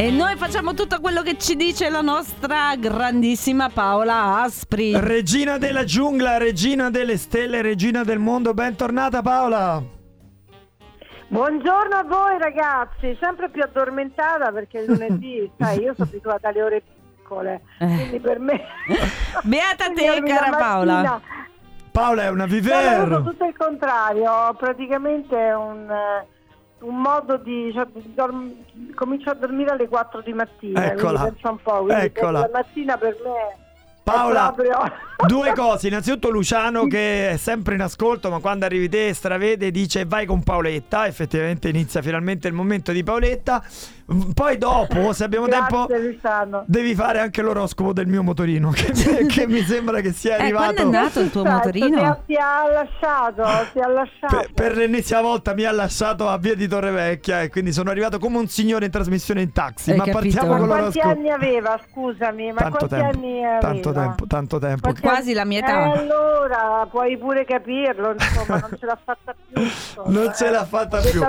E noi facciamo tutto quello che ci dice la nostra grandissima Paola Aspri. Regina della giungla, regina delle stelle, regina del mondo. Bentornata Paola. Buongiorno a voi ragazzi, sempre più addormentata perché il lunedì, sai, io sono abituata alle ore piccole, quindi per me... Beata te, cara Paola. Paola è una viver. Ho tutto il contrario, praticamente un modo di... comincio a dormire alle 4 di mattina, eccola, quindi pensa un po', quindi eccola. la mattina per me... Paola, due cose. Innanzitutto Luciano che è sempre in ascolto, ma quando arrivi te stravede, dice vai con Paoletta. Effettivamente inizia finalmente il momento di Paoletta. Poi dopo, se abbiamo tempo, devi fare anche l'oroscopo del mio motorino che mi sembra che sia arrivato. Quando è nato il tuo motorino? Ti ha lasciato. Per l'ennesima volta mi ha lasciato a via di Torrevecchia e quindi sono arrivato come un signore in trasmissione in taxi. Ma partiamo con l'oroscopo. Quanti anni aveva, scusami? Ma quanti anni aveva? Tanto tempo. Quasi la mia età. Allora puoi pure capirlo, insomma, non ce l'ha fatta più. Non ce l'ha fatta più.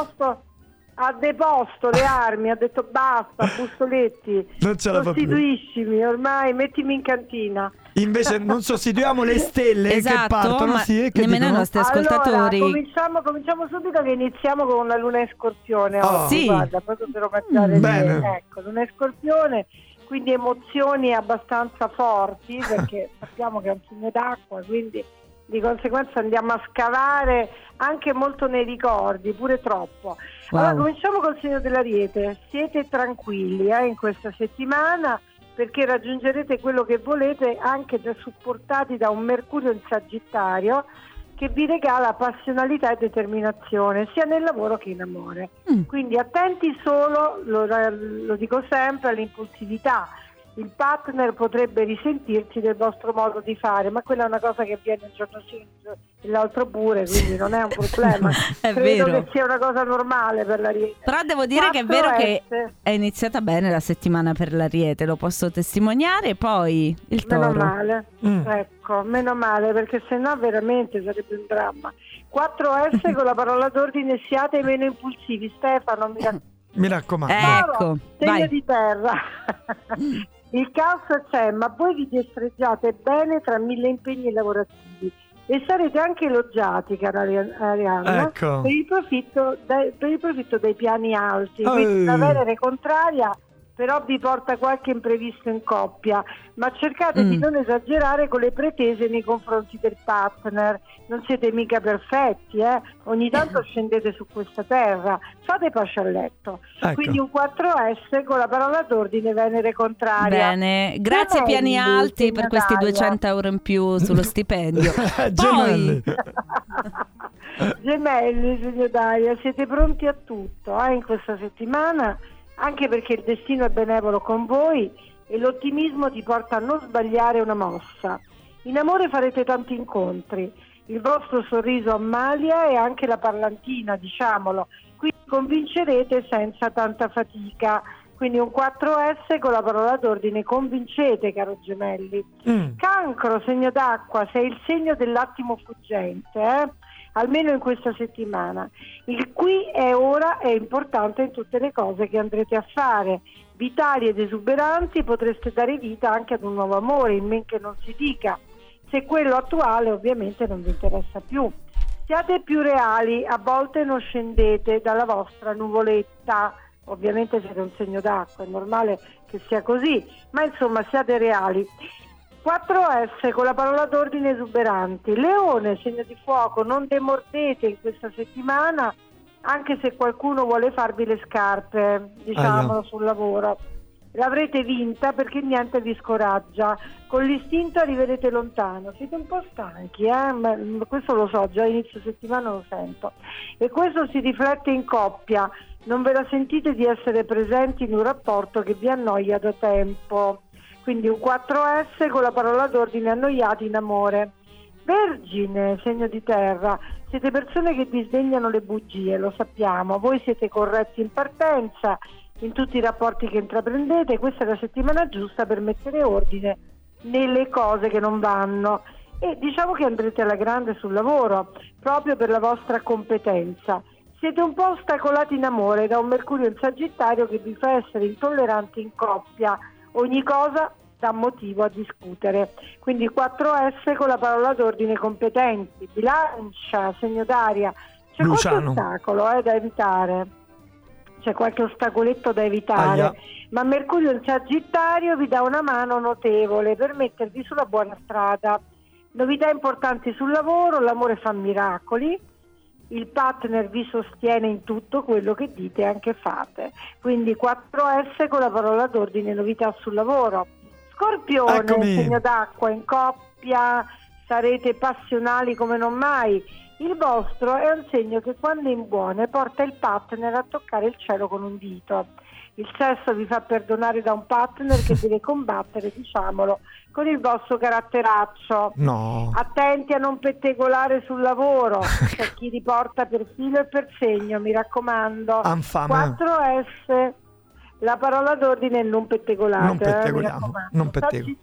Ha deposto le armi, ha detto basta, bustoletti, non ce la fa più. sostituiscimi, ormai mettimi in cantina. Invece non sostituiamo le stelle esatto, che partono, ma sì, che nemmeno i nostri ascoltatori. Allora, cominciamo subito che iniziamo con la luna in Scorpione. Sì. Guarda, proprio per mangiare ecco, luna in Scorpione, quindi emozioni abbastanza forti, perché sappiamo che è un segno d'acqua, quindi di conseguenza andiamo a scavare anche molto nei ricordi, pure troppo. Wow. Allora cominciamo col segno dell'Ariete. Siete tranquilli in questa settimana perché raggiungerete quello che volete, anche supportati da un Mercurio in Sagittario che vi regala passionalità e determinazione sia nel lavoro che in amore. Quindi attenti solo, lo dico sempre, all'impulsività. Il partner potrebbe risentirsi del vostro modo di fare, ma quella è una cosa che avviene il giorno sì e l'altro pure, quindi non è un problema. È Credo vero. che sia una cosa normale per l'Ariete. Però devo dire che è vero che è iniziata bene la settimana per l'Ariete, lo posso testimoniare. Poi il Toro. Meno male, ecco, meno male, perché sennò veramente sarebbe un dramma. 4S con la parola d'ordine: siate meno impulsivi. Stefano, mi raccomando. Ecco, segno vai. di terra. Il caos c'è, ma voi vi destreggiate bene tra 1000 impegni lavorativi e sarete anche elogiati, cara Arianna, ecco, per il profitto dei piani alti. Quindi la Venere contraria però vi porta qualche imprevisto in coppia, ma cercate di non esagerare con le pretese nei confronti del partner. Non siete mica perfetti, ogni tanto scendete su questa terra, fate pace a letto. Ecco. Quindi un 4S con la parola d'ordine Venere contraria. Bene, grazie piani alti per questi 200 euro in più sullo stipendio. Poi Gemelli, segno d'aria, siete pronti a tutto in questa settimana, anche perché il destino è benevolo con voi e l'ottimismo ti porta a non sbagliare una mossa. In amore farete tanti incontri, il vostro sorriso ammalia e anche la parlantina, diciamolo, quindi convincerete senza tanta fatica. Quindi un 4S con la parola d'ordine: convincete, caro Gemelli. Cancro, segno d'acqua, sei il segno dell'attimo fuggente, almeno in questa settimana. Il qui e ora è importante in tutte le cose che andrete a fare. Vitali ed esuberanti, potreste dare vita anche ad un nuovo amore, in men che non si dica, se quello attuale ovviamente non vi interessa più. Siate più reali, a volte non scendete dalla vostra nuvoletta. Ovviamente siete un segno d'acqua, è normale che sia così, ma insomma siate reali. 4S con la parola d'ordine esuberanti. Leone, segno di fuoco, non demordete in questa settimana, anche se qualcuno vuole farvi le scarpe, diciamolo, sul lavoro. L'avrete vinta perché niente vi scoraggia. Con l'istinto arriverete lontano. Siete un po' stanchi, ma questo lo so, già inizio settimana lo sento. E questo si riflette in coppia. Non ve la sentite di essere presenti in un rapporto che vi annoia da tempo. Quindi un 4S con la parola d'ordine: annoiati in amore. Vergine, segno di terra, siete persone che disdegnano le bugie, lo sappiamo. Voi siete corretti in partenza, in tutti i rapporti che intraprendete. Questa è la settimana giusta per mettere ordine nelle cose che non vanno e diciamo che andrete alla grande sul lavoro proprio per la vostra competenza. Siete un po' ostacolati in amore da un Mercurio in Sagittario che vi fa essere intolleranti in coppia. Ogni cosa dà motivo a discutere. Quindi 4S con la parola d'ordine competenti. Bilancia, segno d'aria. C'è Luciano. qualche ostacolo da evitare. C'è qualche ostacoletto da evitare. Aia. Ma Mercurio in Sagittario vi dà una mano notevole per mettervi sulla buona strada. Novità importanti sul lavoro, l'amore fa miracoli, il partner vi sostiene in tutto quello che dite e anche fate. Quindi 4S con la parola d'ordine, novità sul lavoro. Scorpione, Eccomi. segno d'acqua, in coppia sarete passionali come non mai. Il vostro è un segno che quando è in buone porta il partner a toccare il cielo con un dito. Il sesso vi fa perdonare da un partner che deve combattere, diciamolo, con il vostro caratteraccio. No. Attenti a non pettegolare sul lavoro, c'è chi riporta per filo e per segno, mi raccomando. Anfame. 4S, la parola d'ordine è non pettegolate. Non mi pettegoliamo, raccomando. non pettegolo.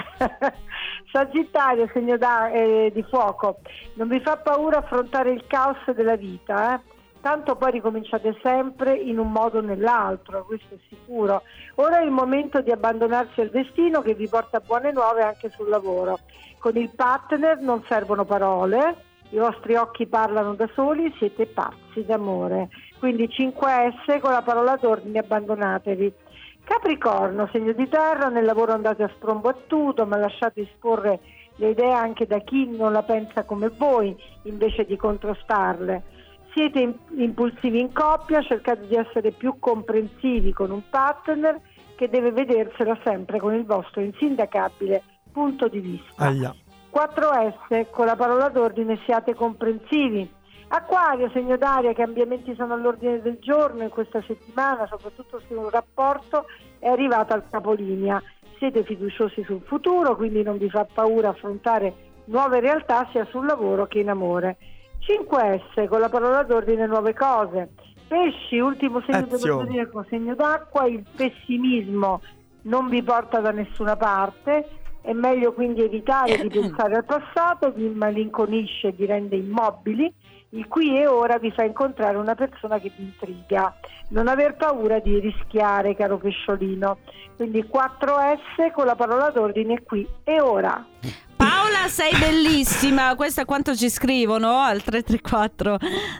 Sagittario, segno di fuoco, non vi fa paura affrontare il caos della vita, tanto poi ricominciate sempre in un modo o nell'altro, questo è sicuro. Ora è il momento di abbandonarsi al destino che vi porta buone nuove anche sul lavoro. Con il partner non servono parole, i vostri occhi parlano da soli, siete pazzi d'amore. Quindi 5S con la parola d'ordine, abbandonatevi. Capricorno, segno di terra, nel lavoro andate a strombo battuto, ma lasciate esporre le idee anche da chi non la pensa come voi, invece di contrastarle. Siete impulsivi in coppia, cercate di essere più comprensivi con un partner che deve vedersela sempre con il vostro insindacabile punto di vista. Aia. 4S con la parola d'ordine, siate comprensivi. Acquario, segno d'aria, cambiamenti sono all'ordine del giorno in questa settimana, soprattutto se un rapporto è arrivato al capolinea. Siete fiduciosi sul futuro, quindi non vi fa paura affrontare nuove realtà sia sul lavoro che in amore. 5S con la parola d'ordine, nuove cose. Pesci, ultimo segno dello zodiaco, segno d'acqua, il pessimismo non vi porta da nessuna parte, è meglio quindi evitare di pensare al passato, vi malinconisce e vi rende immobili. Il qui e ora vi fa incontrare una persona che vi intriga. Non aver paura di rischiare, caro pesciolino. Quindi 4S con la parola d'ordine, qui e ora. Paola, sei bellissima. Questo è quanto ci scrivono al 334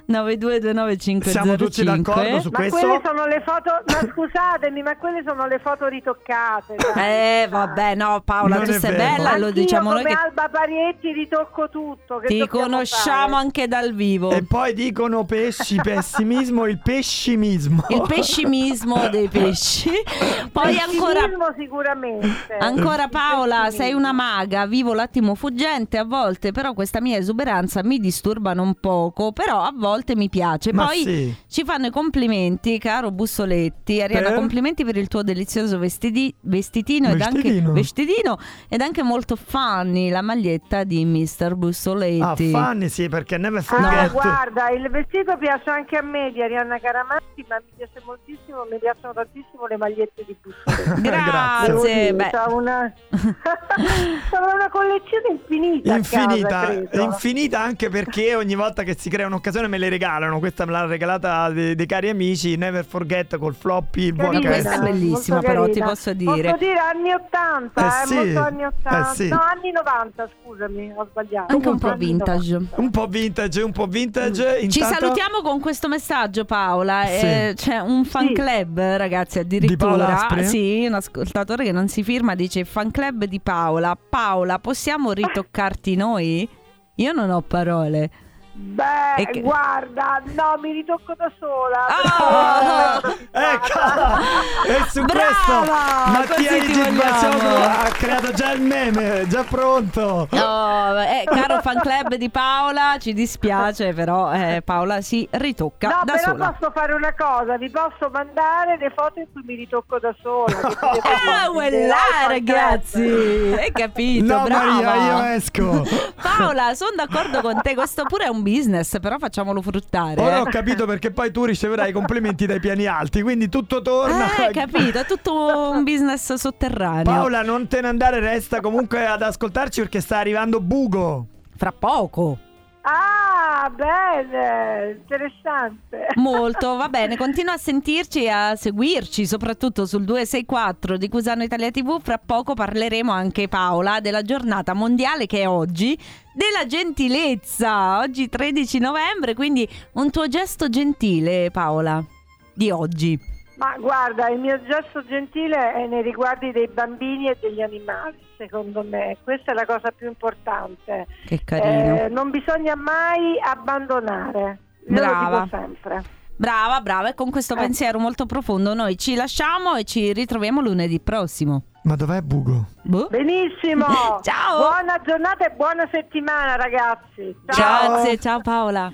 9229 Siamo tutti d'accordo su questo? Quelle sono le foto, ma scusatemi, ma quelle sono le foto ritoccate. Vabbè, no, Paola, Non tu è sei vero. bella, lo diciamo come noi che Alba Parietti ritocco tutto. Che ti conosciamo fare? anche dal vivo. E poi dicono pessimismo, il pescimismo. Il pescimismo dei pesci. Poi ancora sicuramente. Ancora Il Paola, pessimismo. sei una maga, vivo l'attimo fuggente a volte, però questa mia esuberanza mi disturba non poco, però a volte mi piace. Ma Poi sì. ci fanno i complimenti, caro Bussoletti. Arianna, Per? complimenti per il tuo delizioso vestitino ed anche molto funny la maglietta di Mr. Bussoletti. Ah, Fanny, sì, perché never forget. Ah, guarda, il vestito piace anche a me di Arianna Caramatti, ma mi piace moltissimo, mi piacciono tantissimo le magliette di Bussoletti. Grazie. Beh, C'ho una collezione infinita. Infinita anche perché ogni volta che si crea un'occasione me le regalano. Questa me l'ha regalata dei cari amici. Never forget col floppy, il buon Carina, questa è bellissima, molto però carina. ti posso dire. Posso dire anni 80, sì, molto anni 80. sì. No, anni 90, scusami, ho sbagliato. Anche un po' Anni vintage. 90. un po' vintage. Ci Intanto- salutiamo con questo messaggio, Paola. Sì. C'è un fan Sì. club, ragazzi, Di Paola addirittura. Aspri? Sì, un ascoltatore che non si firma dice: fan club di Paola. Paola, possiamo ritoccarti noi? Io non ho parole. Beh, E che- guarda, no, mi ritocco da sola. Ecco, e su Brava! questo Mattia Così di ti Girbacioglu vogliamo. ha creato già il meme, già pronto. Caro fan club di Paola, ci dispiace, però Paola si ritocca No, da però sola. posso fare una cosa, vi posso mandare le foto in cui mi ritocco da sola. Voilà, ragazzi, hai capito? No, brava. Maria, io esco. Paola, sono d'accordo con te. Questo pure è un business, però facciamolo fruttare. Ora ho capito perché poi tu riceverai i complimenti dai piani alti, quindi tutto torna. Capito, è tutto un business sotterraneo. Paola, non te ne andare, resta comunque ad ascoltarci perché sta arrivando Bugo. Fra poco. Ah, bene, interessante. Molto, va bene, continua a sentirci e a seguirci, soprattutto sul 264 di Cusano Italia TV. Fra poco parleremo anche, Paola, della giornata mondiale che è oggi, della gentilezza, oggi 13 novembre, quindi un tuo gesto gentile, Paola, di oggi. Ma guarda, il mio gesto gentile è nei riguardi dei bambini e degli animali, secondo me. Questa è la cosa più importante. Che carino. Non bisogna mai abbandonare. Brava. Io lo dico sempre. Brava. E con questo pensiero molto profondo noi ci lasciamo e ci ritroviamo lunedì prossimo. Ma dov'è Bugo? Benissimo. Ciao. Buona giornata e buona settimana, ragazzi. Ciao. Grazie, ciao Paola.